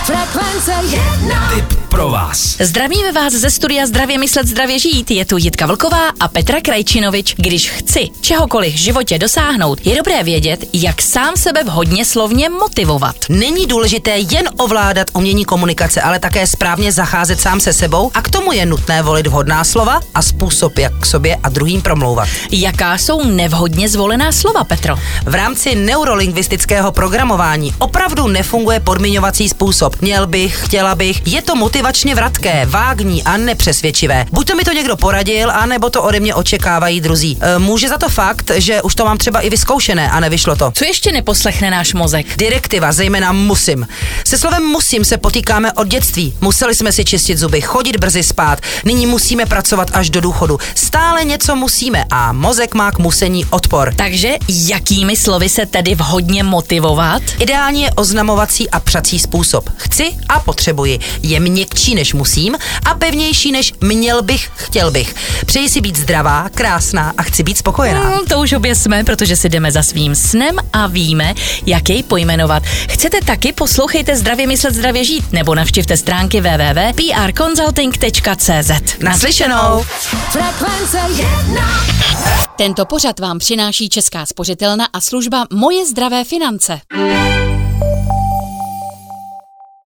Frekvence 1. Tip pro vás. Zdravíme vás ze studia Zdravě myslet, zdravě žít. Je tu Jitka Vlková a Petra Krajčinovič. Když chci čehokoliv v životě dosáhnout, je dobré vědět, jak sám sebe vhodně slovně motivovat. Není důležité jen ovládat umění komunikace, ale také správně zacházet sám se sebou a k tomu je nutné volit vhodná slova a způsob, jak k sobě a druhým promlouvat. Jaká jsou nevhodně zvolená slova, Petro? V rámci neurolingvistického programování opravdu nefunguje podmiňovací způsob. Měl bych, chtěla bych. Je to motivačně vratké, vágní a nepřesvědčivé. Buď to mi to někdo poradil, anebo to ode mě očekávají druzí. Může za to fakt, že už to mám třeba i vyzkoušené a nevyšlo to. Co ještě neposlechne náš mozek? Direktiva, zejména musím. Se slovem musím se potýkáme od dětství. Museli jsme si čistit zuby, chodit brzy spát. Nyní musíme pracovat až do důchodu. Stále něco musíme a mozek má k musení odpor. Takže jakými slovy se tedy vhodně motivovat? Ideálně je oznamovací a prací způsob. Chci a potřebuji. Je měkčí než musím a pevnější než měl bych, chtěl bych. Přeji si být zdravá, krásná a chci být spokojená. To už obě jsme, protože si jdeme za svým snem a víme, jak jej pojmenovat. Chcete taky? Poslouchejte Zdravě myslet, zdravě žít nebo navštivte stránky www.prconsulting.cz. Naslyšenou! Frekvence 1. Tento pořad vám přináší Česká spořitelna a služba Moje zdravé finance.